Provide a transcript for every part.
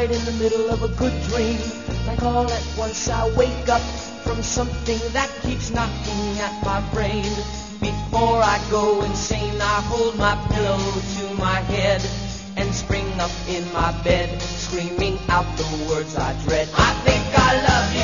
right in the middle of a good dream. Like all at once I wake up from something that keeps knocking at my brain. Before I go insane, I hold my pillow to my head and spring up in my bed, screaming out the words I dread. I think I love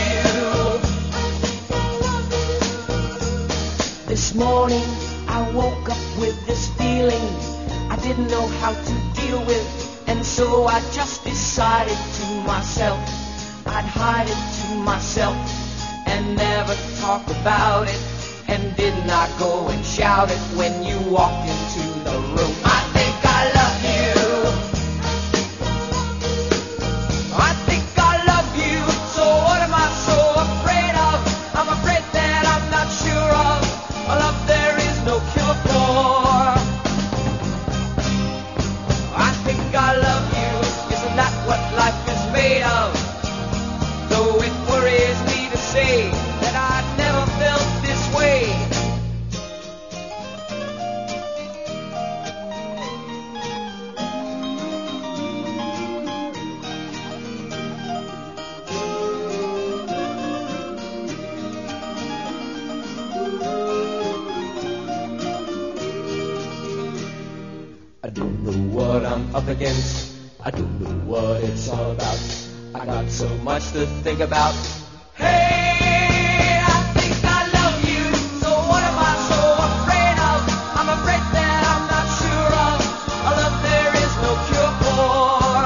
you. This morning I woke up with this feeling I didn't know how to deal with, and so I just decided to myself I'd hide it to myself and never talk about it. And did not go and shout it when you walked into the room. I think I love you. I think I love you. So what am I so afraid of? I'm afraid that I'm not sure of a love there is no cure for. I think I love you. Isn't that what life is made of? Though it worries me to say that I've never felt this way. I don't know what I'm up against. I don't know what it's all about. I got so much to think about. Hey, I think I love you. So what am I so afraid of? I'm afraid that I'm not sure of a love there is no cure for.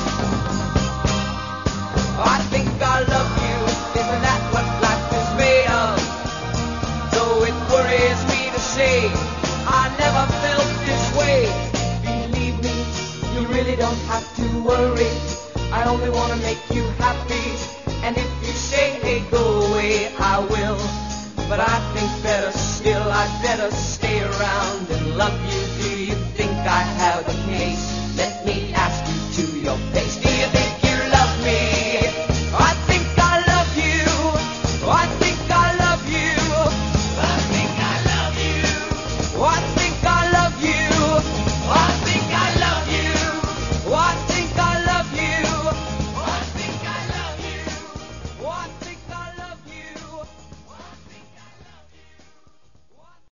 I think I love you. Isn't that what life is made of? Though it worries me to say I never felt this way. Believe me, you really don't have to worry. I only want to make you happy. And if you say, hey, go away, I will. But I think better still, I'd better stay around and love you.